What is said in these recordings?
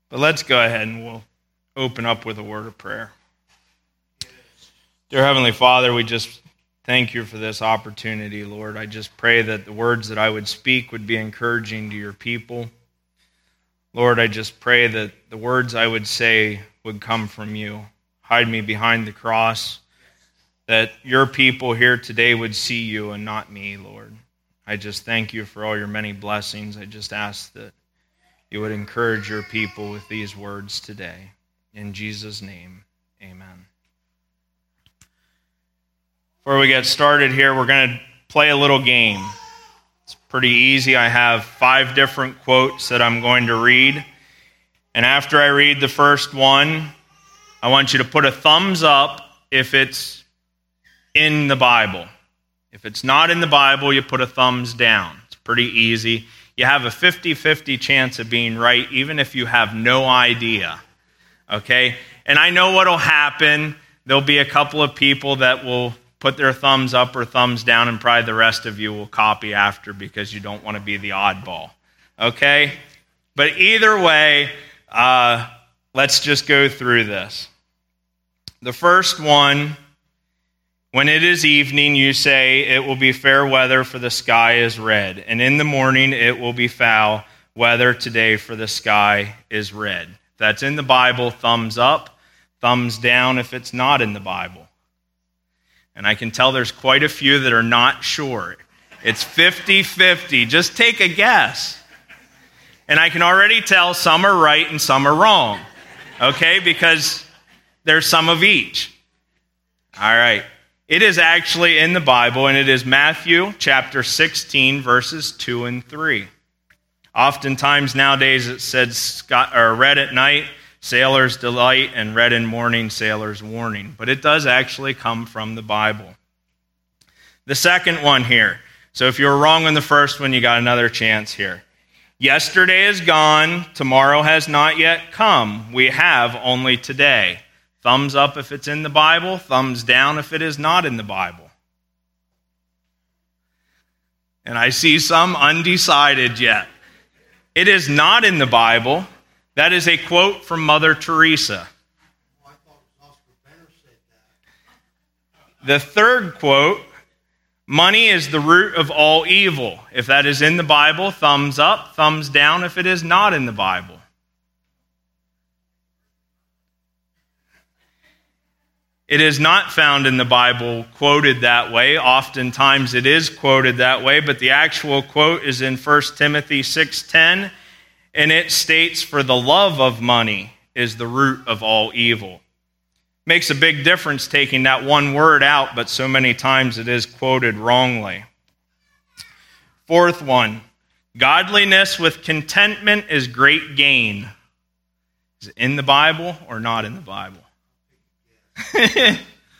But let's go ahead and we'll open up with a word of prayer. Dear Heavenly Father, we just thank you for this opportunity, Lord. I just pray that the words that I would speak would be encouraging to your people. Lord, I just pray that the words I would say would come from you. Hide me behind the cross, that your people here today would see you and not me, Lord. I just thank you for all your many blessings. I just ask that you would encourage your people with these words today. In Jesus' name, amen. Before we get started here, we're going to play a little game. It's pretty easy. I have 5 different quotes that I'm going to read. And after I read the first one, I want you to put a thumbs up if it's in the Bible. If it's not in the Bible, you put a thumbs down. It's pretty easy. You have a 50-50 chance of being right, even if you have no idea. Okay? And I know what will happen. There'll be a couple of people that will put their thumbs up or thumbs down, and probably the rest of you will copy after because you don't want to be the oddball. Okay? But either way, let's just go through this. The first one, when it is evening, you say, it will be fair weather, for the sky is red. And in the morning, it will be foul weather today, for the sky is red. If that's in the Bible, thumbs up, thumbs down if it's not in the Bible. And I can tell there's quite a few that are not sure. It's 50-50. Just take a guess. And I can already tell some are right and some are wrong. Okay? Because there's some of each. All right. It is actually in the Bible, and it is Matthew chapter 16, verses 2 and 3. Oftentimes nowadays it says red at night, sailor's delight, and red in morning, sailor's warning. But it does actually come from the Bible. The second one here. So if you were wrong on the first one, you got another chance here. Yesterday is gone, tomorrow has not yet come. We have only today. Thumbs up if it's in the Bible, thumbs down if it is not in the Bible. And I see some undecided yet. It is not in the Bible. That is a quote from Mother Teresa. I thought Oscar Benner said that. The third quote, money is the root of all evil. If that is in the Bible, thumbs up, thumbs down if it is not in the Bible. It is not found in the Bible quoted that way. Oftentimes it is quoted that way, but the actual quote is in 1 Timothy 6:10, and it states, for the love of money is the root of all evil. Makes a big difference taking that one word out, but so many times it is quoted wrongly. Fourth one, godliness with contentment is great gain. Is it in the Bible or not in the Bible? It's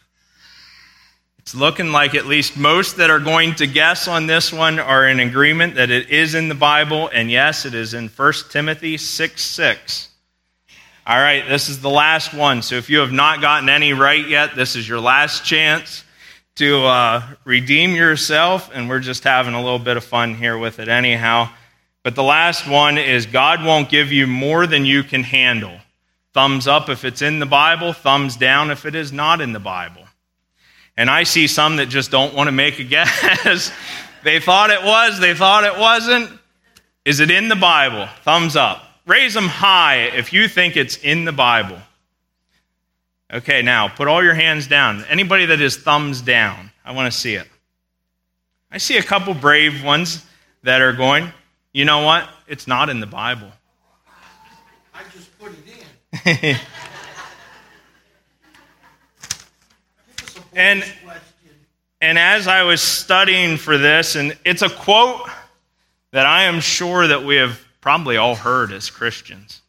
looking like at least most that are going to guess on this one are in agreement that it is in the Bible, and yes, it is in 1 Timothy 6:6. All right, this is the last one, so if you have not gotten any right yet, this is your last chance to redeem yourself, and we're just having a little bit of fun here with it anyhow. But the last one is, God won't give you more than you can handle. Thumbs up if it's in the Bible, thumbs down if it is not in the Bible. And I see some that just don't want to make a guess. They thought it was, they thought it wasn't. Is it in the Bible? Thumbs up. Raise them high if you think it's in the Bible. Okay, now, put all your hands down. Anybody that is thumbs down, I want to see it. I see a couple brave ones that are going, you know what? It's not in the Bible. I just put it in. And as I was studying for this, and it's a quote that I am sure that we have probably all heard as Christians.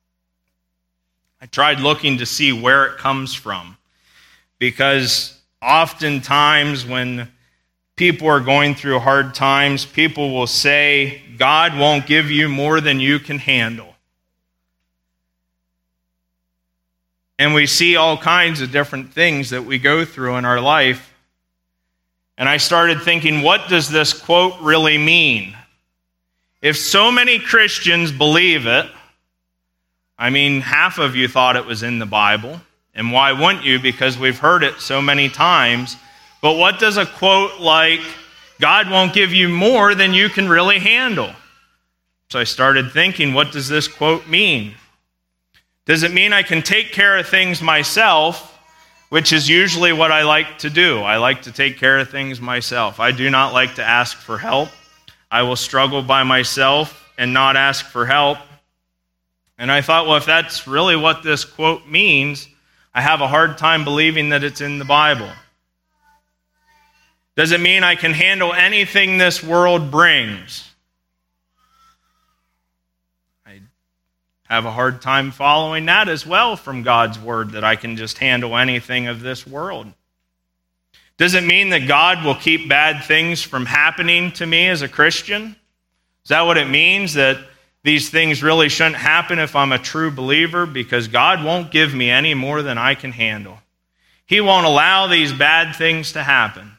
I tried looking to see where it comes from, because oftentimes when people are going through hard times, people will say, God won't give you more than you can handle. And we see all kinds of different things that we go through in our life. And I started thinking, what does this quote really mean? If so many Christians believe it, I mean, half of you thought it was in the Bible. And why wouldn't you? Because we've heard it so many times. But what does a quote like, God won't give you more than you can really handle? So I started thinking, what does this quote mean? Does it mean I can take care of things myself, which is usually what I like to do? I like to take care of things myself. I do not like to ask for help. I will struggle by myself and not ask for help. And I thought, well, if that's really what this quote means, I have a hard time believing that it's in the Bible. Does it mean I can handle anything this world brings? I have a hard time following that as well from God's word, that I can just handle anything of this world. Does it mean that God will keep bad things from happening to me as a Christian? Is that what it means, that these things really shouldn't happen if I'm a true believer? Because God won't give me any more than I can handle. He won't allow these bad things to happen.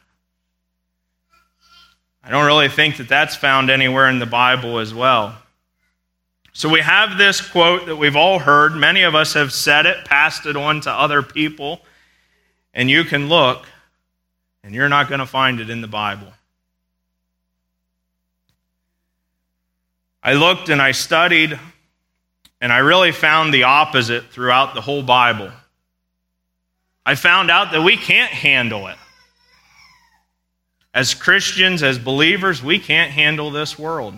I don't really think that that's found anywhere in the Bible as well. So we have this quote that we've all heard. Many of us have said it, passed it on to other people. And you can look, and you're not going to find it in the Bible. I looked and I studied, and I really found the opposite throughout the whole Bible. I found out that we can't handle it. As Christians, as believers, we can't handle this world.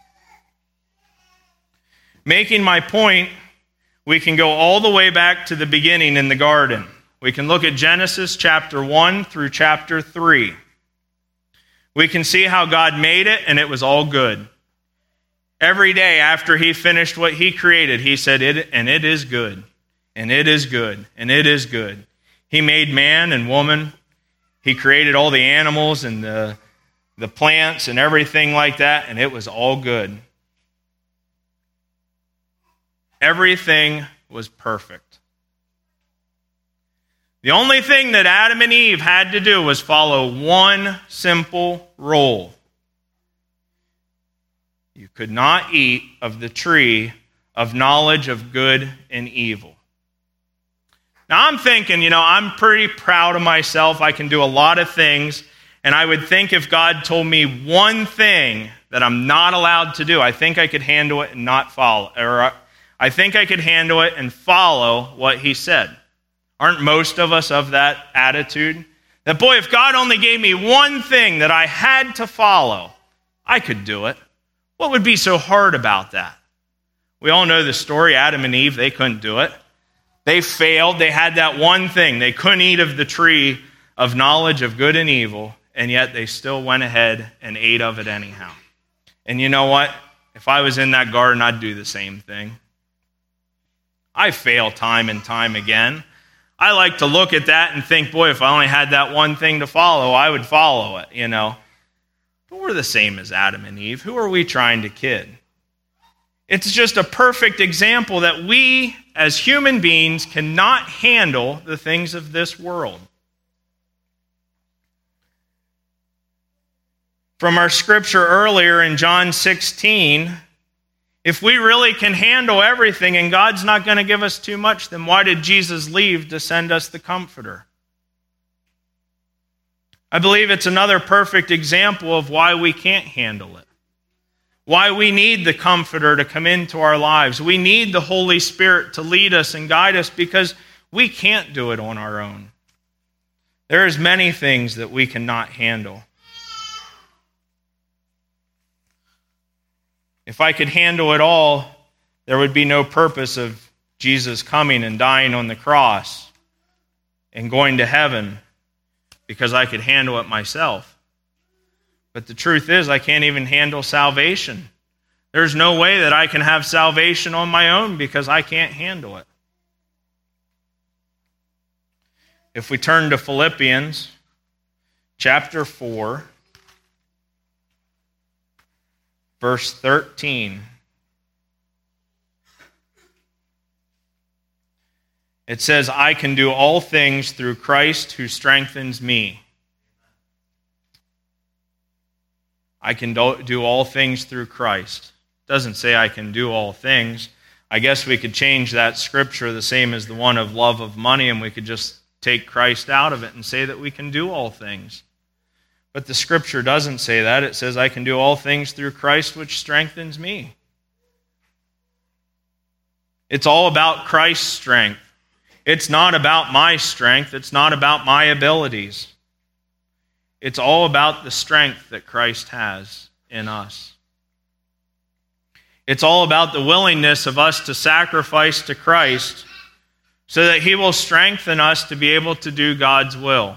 Making my point, we can go all the way back to the beginning in the garden. We can look at Genesis chapter 1 through chapter 3. We can see how God made it, and it was all good. Every day after he finished what he created, he said, it is good, and it is good, and it is good. He made man and woman. He created all the animals and the plants and everything like that, and it was all good. Everything was perfect. The only thing that Adam and Eve had to do was follow one simple rule. You could not eat of the tree of knowledge of good and evil. Now I'm thinking, I'm pretty proud of myself. I can do a lot of things. And I would think if God told me one thing that I'm not allowed to do, I think I could handle it and not follow. Or I think I could handle it and follow what he said. Aren't most of us of that attitude? That, boy, if God only gave me one thing that I had to follow, I could do it. What would be so hard about that? We all know the story. Adam and Eve, they couldn't do it. They failed. They had that one thing. They couldn't eat of the tree of knowledge of good and evil, and yet they still went ahead and ate of it anyhow. And you know what? If I was in that garden, I'd do the same thing. I fail time and time again. I like to look at that and think, boy, if I only had that one thing to follow, I would follow it, But we're the same as Adam and Eve. Who are we trying to kid? It's just a perfect example that we, as human beings, cannot handle the things of this world. From our scripture earlier in John 16, if we really can handle everything and God's not going to give us too much, then why did Jesus leave to send us the Comforter? I believe it's another perfect example of why we can't handle it. Why we need the Comforter to come into our lives. We need the Holy Spirit to lead us and guide us because we can't do it on our own. There's many things that we cannot handle. If I could handle it all, there would be no purpose of Jesus coming and dying on the cross and going to heaven, because I could handle it myself. But the truth is, I can't even handle salvation. There's no way that I can have salvation on my own because I can't handle it. If we turn to Philippians chapter 4, verse 13, it says, I can do all things through Christ who strengthens me. I can do all things through Christ. It doesn't say I can do all things. I guess we could change that scripture the same as the one of love of money, and we could just take Christ out of it and say that we can do all things. But the scripture doesn't say that. It says, I can do all things through Christ which strengthens me. It's all about Christ's strength. It's not about my strength. It's not about my abilities. It's all about the strength that Christ has in us. It's all about the willingness of us to sacrifice to Christ so that He will strengthen us to be able to do God's will.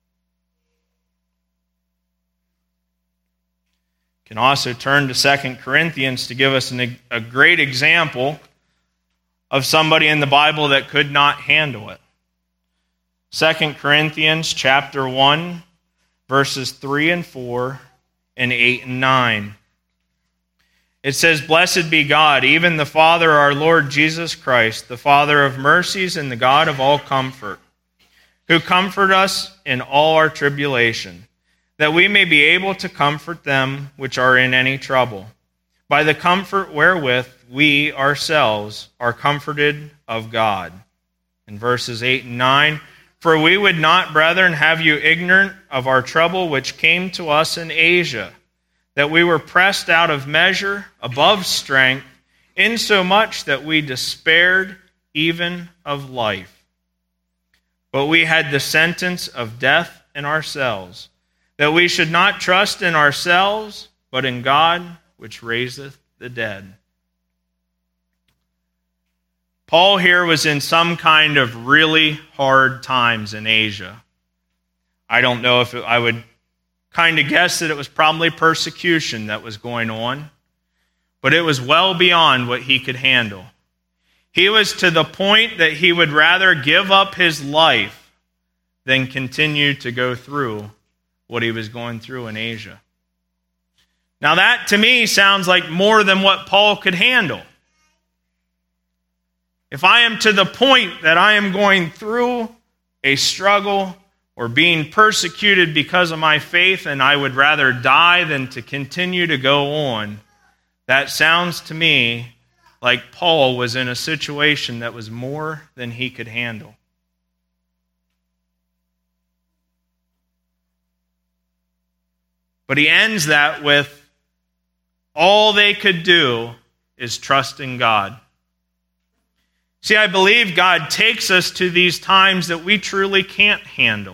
You can also turn to 2 Corinthians to give us a great example of somebody in the Bible that could not handle it. 2 Corinthians chapter 1, verses 3 and 4, and 8 and 9. It says, Blessed be God, even the Father, our Lord Jesus Christ, the Father of mercies and the God of all comfort, who comfort us in all our tribulation, that we may be able to comfort them which are in any trouble, by the comfort wherewith we ourselves are comforted of God. In verses 8 and 9, For we would not, brethren, have you ignorant of our trouble which came to us in Asia, that we were pressed out of measure, above strength, insomuch that we despaired even of life. But we had the sentence of death in ourselves, that we should not trust in ourselves, but in God, which raiseth the dead. Paul here was in some kind of really hard times in Asia. I don't know if I would kind of guess that it was probably persecution that was going on, but it was well beyond what he could handle. He was to the point that he would rather give up his life than continue to go through what he was going through in Asia. Now that, to me, sounds like more than what Paul could handle. If I am to the point that I am going through a struggle or being persecuted because of my faith, and I would rather die than to continue to go on, that sounds to me like Paul was in a situation that was more than he could handle. But he ends that with, all they could do is trust in God. See, I believe God takes us to these times that we truly can't handle.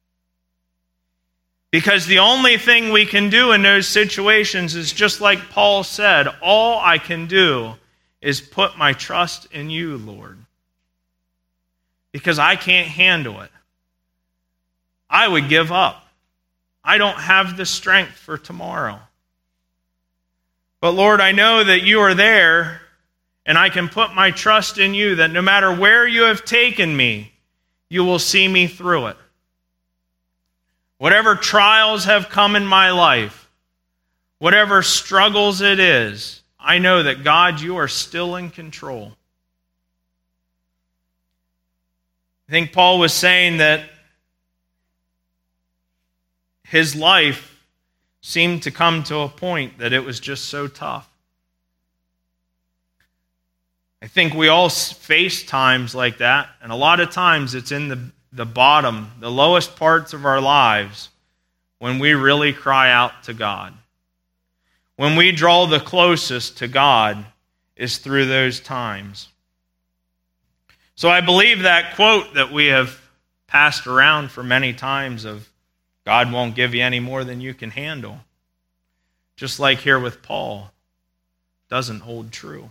Because the only thing we can do in those situations is just like Paul said, all I can do is put my trust in you, Lord. Because I can't handle it. I would give up. I don't have the strength for tomorrow. But Lord, I know that you are there, and I can put my trust in you, that no matter where you have taken me, you will see me through it. Whatever trials have come in my life, whatever struggles it is, I know that, God, you are still in control. I think Paul was saying that his life seemed to come to a point that it was just so tough. I think we all face times like that, and a lot of times it's in the bottom, the lowest parts of our lives, when we really cry out to God. When we draw the closest to God is through those times. So I believe that quote that we have passed around for many times of God won't give you any more than you can handle, just like here with Paul, doesn't hold true.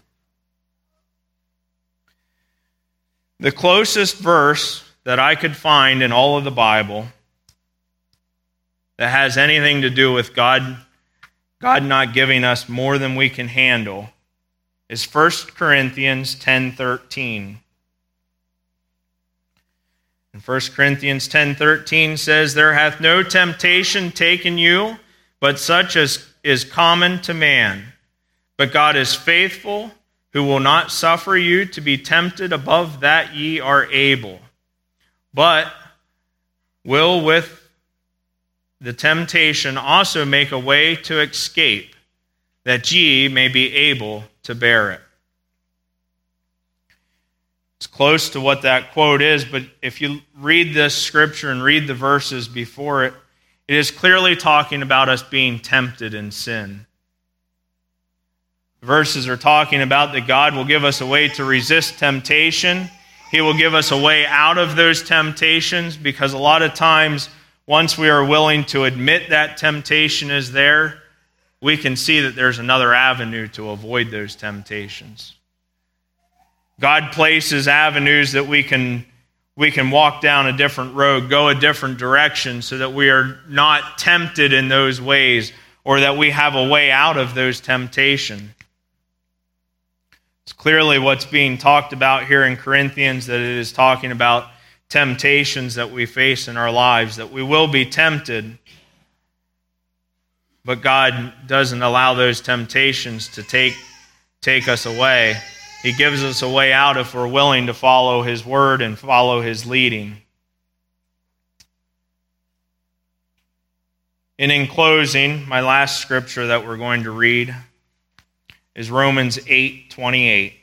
The closest verse that I could find in all of the Bible that has anything to do with God not giving us more than we can handle is 1 Corinthians 10:13. And 1 Corinthians 10:13 says, There hath no temptation taken you, but such as is common to man. But God is faithful, who will not suffer you to be tempted above that ye are able, but will with the temptation also make a way to escape, that ye may be able to bear it. close to what that quote is, but if you read this scripture and read the verses before it, it is clearly talking about us being tempted in sin. The verses are talking about that God will give us a way to resist temptation. He will give us a way out of those temptations, because a lot of times, once we are willing to admit that temptation is there, we can see that there's another avenue to avoid those temptations. God places avenues that we can walk down a different road, go a different direction, so that we are not tempted in those ways, or that we have a way out of those temptations. It's clearly what's being talked about here in Corinthians, that it is talking about temptations that we face in our lives, that we will be tempted, but God doesn't allow those temptations to take us away. He gives us a way out if we're willing to follow His word and follow His leading. And in closing, my last scripture that we're going to read is Romans 8:28.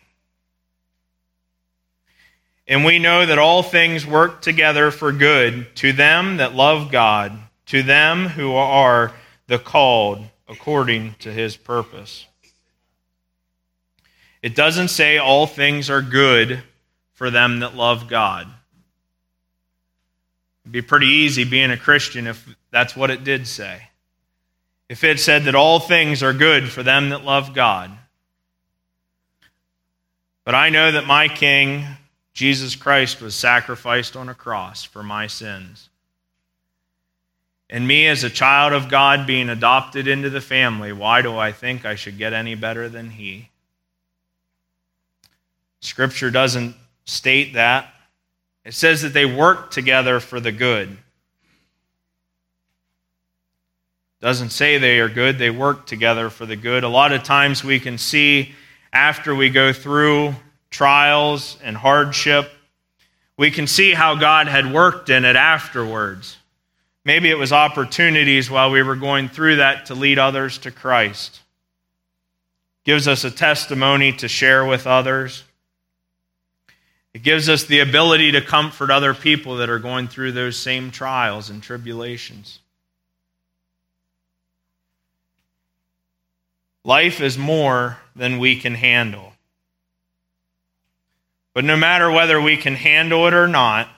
And we know that all things work together for good to them that love God, to them who are the called according to His purpose. It doesn't say all things are good for them that love God. It'd be pretty easy being a Christian if that's what it did say. If it said that all things are good for them that love God. But I know that my King, Jesus Christ, was sacrificed on a cross for my sins. And me as a child of God being adopted into the family, why do I think I should get any better than He? Scripture doesn't state that. It says that they work together for the good. It doesn't say they are good, they work together for the good. A lot of times we can see after we go through trials and hardship, we can see how God had worked in it afterwards. Maybe it was opportunities while we were going through that to lead others to Christ. Gives us a testimony to share with others. It gives us the ability to comfort other people that are going through those same trials and tribulations. Life is more than we can handle. But no matter whether we can handle it or not,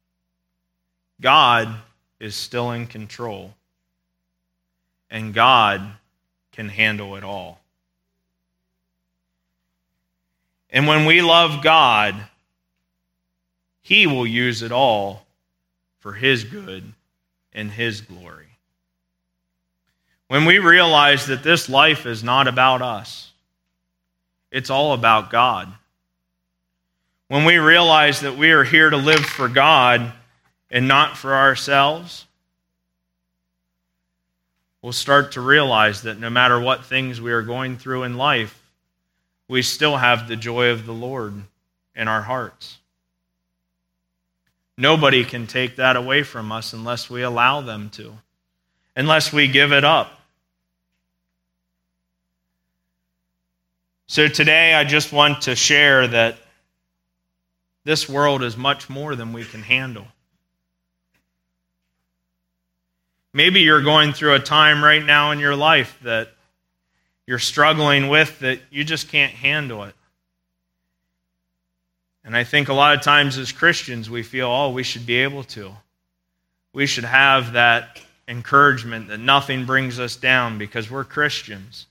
God is still in control. And God can handle it all. And when we love God, He will use it all for His good and His glory. When we realize that this life is not about us, it's all about God. When we realize that we are here to live for God and not for ourselves, we'll start to realize that no matter what things we are going through in life, we still have the joy of the Lord in our hearts. Nobody can take that away from us unless we allow them to, unless we give it up. So today I just want to share that this world is much more than we can handle. Maybe you're going through a time right now in your life that you're struggling with, that you just can't handle it. And I think a lot of times as Christians we feel, oh, we should be able to. We should have that encouragement that nothing brings us down because we're Christians.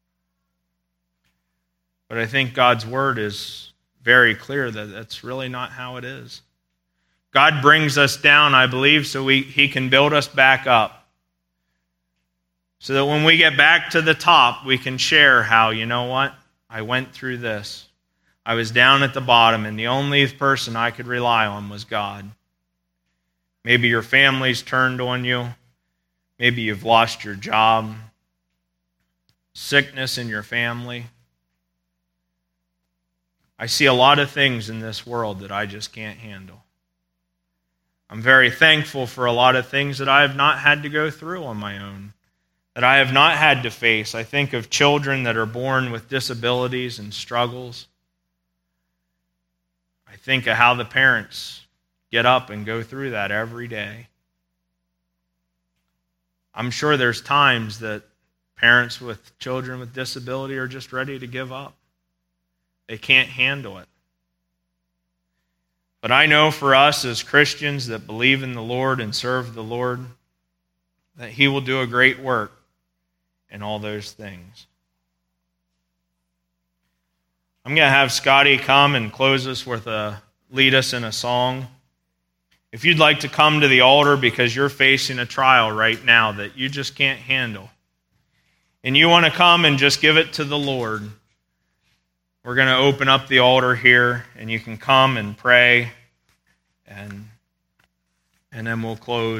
But I think God's word is very clear that that's really not how it is. God brings us down, I believe, so He can build us back up. So that when we get back to the top, we can share how, you know what, I went through this. I was down at the bottom, and the only person I could rely on was God. Maybe your family's turned on you. Maybe you've lost your job. Sickness in your family. I see a lot of things in this world that I just can't handle. I'm very thankful for a lot of things that I have not had to go through on my own, that I have not had to face. I think of children that are born with disabilities and struggles. I think of how the parents get up and go through that every day. I'm sure there's times that parents with children with disability are just ready to give up. They can't handle it. But I know for us as Christians that believe in the Lord and serve the Lord, that He will do a great work in all those things. I'm going to have Scotty come and close us with lead us in a song. If you'd like to come to the altar because you're facing a trial right now that you just can't handle, and you want to come and just give it to the Lord, we're going to open up the altar here, and you can come and pray, and then we'll close.